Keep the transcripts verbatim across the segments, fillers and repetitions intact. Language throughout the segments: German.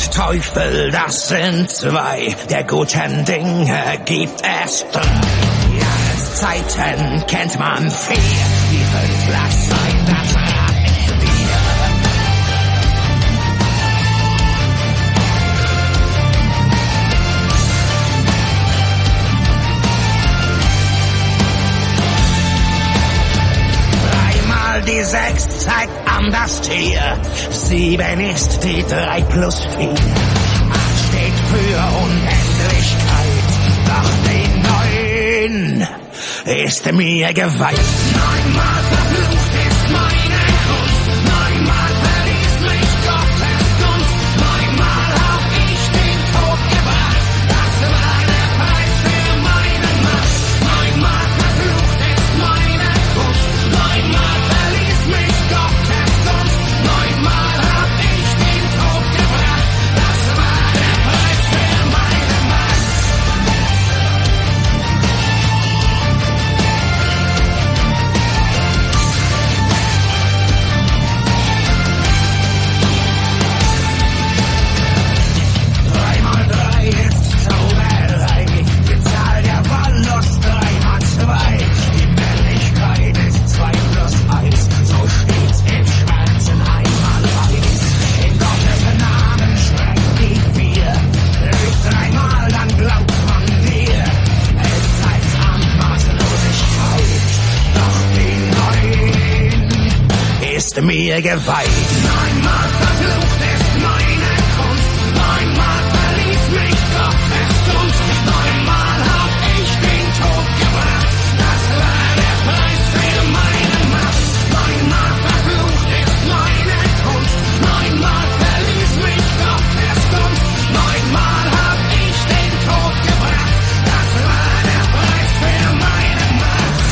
Teufel, das sind zwei, der guten Dinge gibt es drei. Jahreszeiten kennt man vier, die fünf lass sein, das Rad nicht wieder. Dreimal die sechs zeigt an das Tier, sieben ist die drei plus vier. Acht steht für Unendlichkeit, doch die neun ist mir geweiht. Neunmal verflucht ist meine Kunst, neunmal verließ mich Gottes Gunst, neunmal hab ich den Tod gebracht, das war der Preis für meine Macht. Neunmal verflucht ist meine Kunst, neunmal verließ mich Gottes Gunst, neunmal hab ich den Tod gebracht, das war der Preis für meine Macht. Dreimal drei ist Zauberei, die Zahl der Wollust drei mal zwei. Die Männlichkeit ist zwei plus eins, so steht's im Schwarzen einmal weiß. In Gottes Namen sprengt die vier, lügt dreimal, dann glaubt man dir. Es zeigt an Maßlosigkeit, doch die neun ist mir geweiht. Neunmal verflucht ist meine Kunst, neunmal verließ mich Gottes Gunst, neunmal hab ich den Tod gebracht, das war der Preis für meine Macht. Neunmal verflucht ist meine Kunst, neunmal verließ mich Gottes Gunst, neunmal hab ich den Tod gebracht, das war der Preis für meine Macht.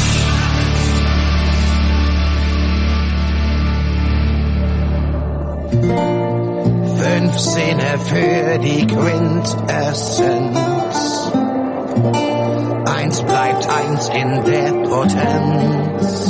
Fünf Sinne für die Quintessenz. Eins bleibt eins in der Potenz.